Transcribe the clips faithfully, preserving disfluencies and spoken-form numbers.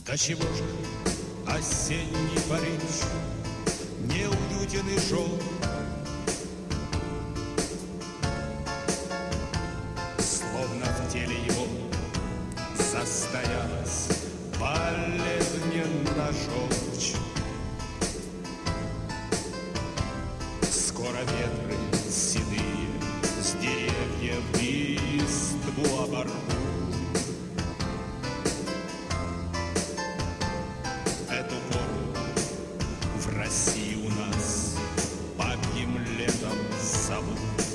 До чего же осенний Париж неуютен и жёл, словно в теле его состоялась болезненная желчь. Скоро ветры седые с деревьев листву оборвут. Эту пору в России у нас бабьим летом зовут.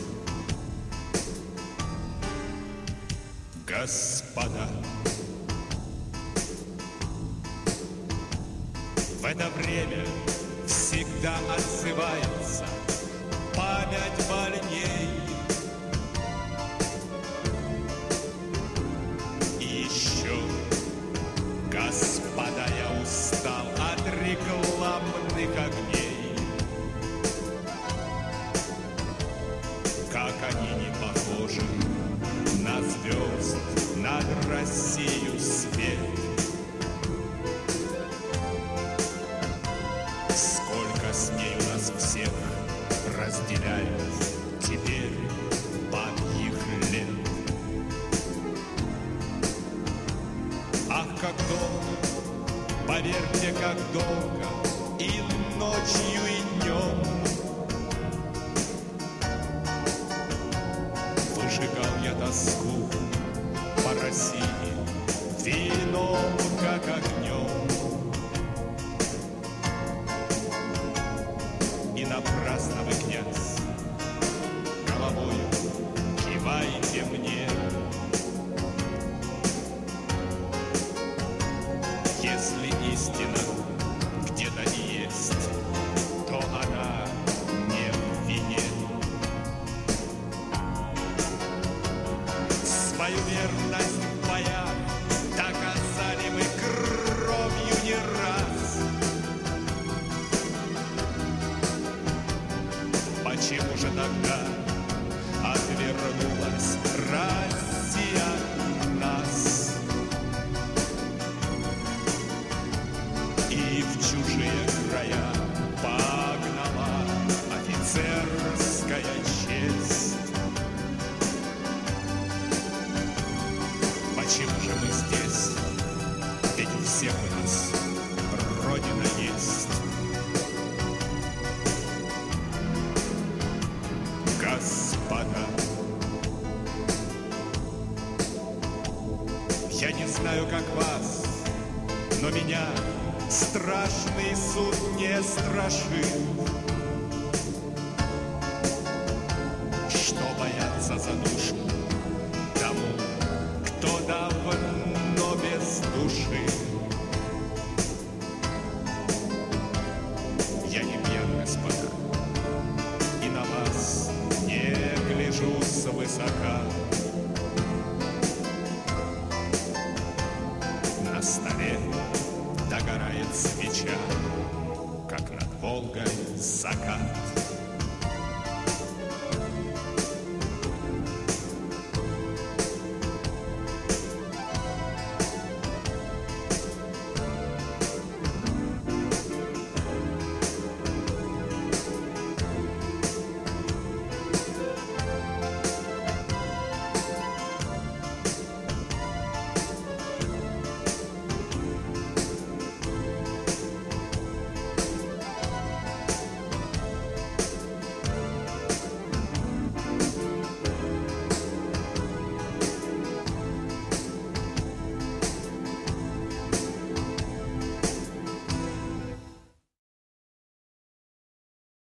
Господа, в это время всегда отзывается память больней. И еще, господа, я устал от рекламных огней. Как они не похожи на звезд над Россию свет. Сколько с ней у нас всех разделяет теперь бабьих лет. Ах, как долго, поверьте, как долго, и ночью, и днем выжигал я тоску по России вином, как огнем. И напрасно вы, князь, головою кивайте мне. Если истина где-то и есть, то она не в вине. Свою верность в боях доказали мы кровью не раз. Почему же тогда отвернулась Россия от нас и в чужие края погнала офицерская честь? Почему же мы здесь? Ведь у всех у нас Родина есть. Господа, я не знаю, как вас, но меня страшный суд не страшит. Что бояться за душу тому, кто давно без души? Я не пьян, господа, и на вас не гляжу свысока. На столе догорает свеча, как над Волгой закат.